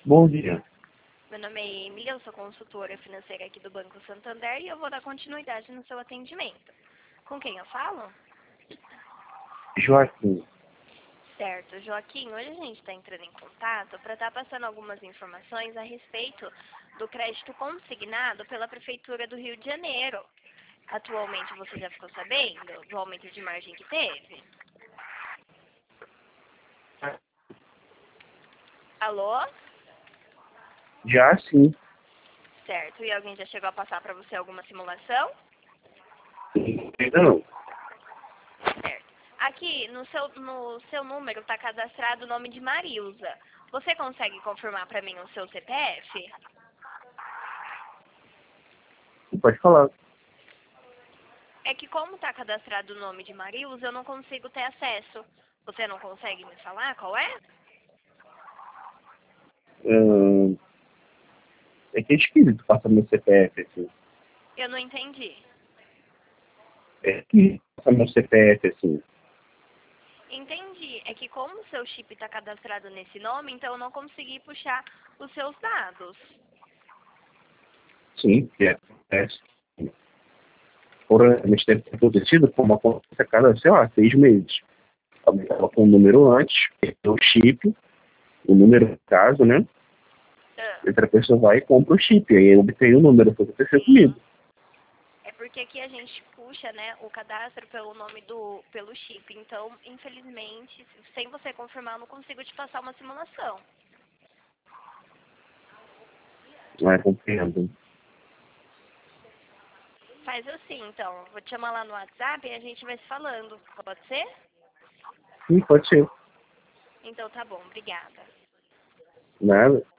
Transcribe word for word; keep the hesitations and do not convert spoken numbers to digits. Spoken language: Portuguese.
Bom dia. Meu nome é Emília, eu sou consultora financeira aqui do Banco Santander e eu vou dar continuidade no seu atendimento. Com quem eu falo? Joaquim. Certo, Joaquim, hoje a gente está entrando em contato para estar passando algumas informações a respeito do crédito consignado pela Prefeitura do Rio de Janeiro. Atualmente você já ficou sabendo do aumento de margem que teve? Alô? Já sim. Certo, e alguém já chegou a passar para você alguma simulação? Ainda não. Certo. Aqui no seu, no seu número está cadastrado o nome de Marilza. Você consegue confirmar para mim o seu C P F? Pode falar. É que como está cadastrado o nome de Marilza, eu não consigo ter acesso. Você não consegue me falar qual é? Hum, é que é esquisito passar meu C P F assim. Eu não entendi. É que passar meu C P F assim. Entendi. É que como o seu chip está cadastrado nesse nome, então eu não consegui puxar os seus dados. Sim, que é. é Provavelmente deve ter acontecido por uma conta a cada, sei lá, seis meses. Alguém coloca um número antes, perdeu o chip, o número no caso, né? Ah, Outra pessoa vai e compra o chip. Aí eu obtenho o número, foi o que aconteceu sim. comigo. É porque aqui a gente puxa, né, o cadastro pelo nome do, pelo chip. Então, infelizmente, sem você confirmar, eu não consigo te passar uma simulação. Não é compreendo. Faz assim, então. Vou te chamar lá no WhatsApp e a gente vai se falando. Pode ser? Sim, pode ser. Então tá bom, obrigada. Nada.